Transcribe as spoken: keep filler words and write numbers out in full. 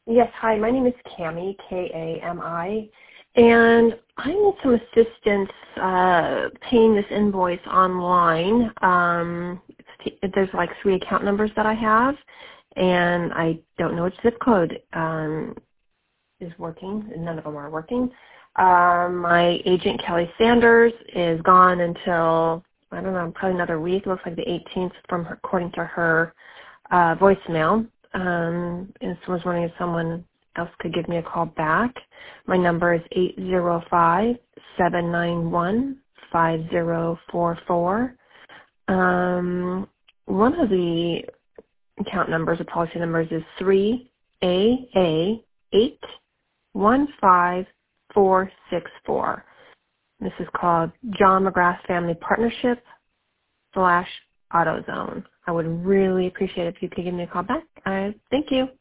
Yes, hi, my name is Kami, K A M I, and I need some assistance uh, paying this invoice online. Um, it's t- there's like three account numbers that I have, and I don't know which zip code um, is working. None of them are working. Um, my agent, Kelly Sanders, is gone until, I don't know, probably another week. It looks like the eighteenth from her, according to her uh, voicemail. Um, and so I was wondering if someone else could give me a call back. My number is eight zero five, seven nine one, five zero four four. Um, one of the account numbers or policy numbers is three A A eight one five four six four. This is called John McGrath Family Partnership slash AutoZone. I would really appreciate it if you could give me a call back. Uh, thank you.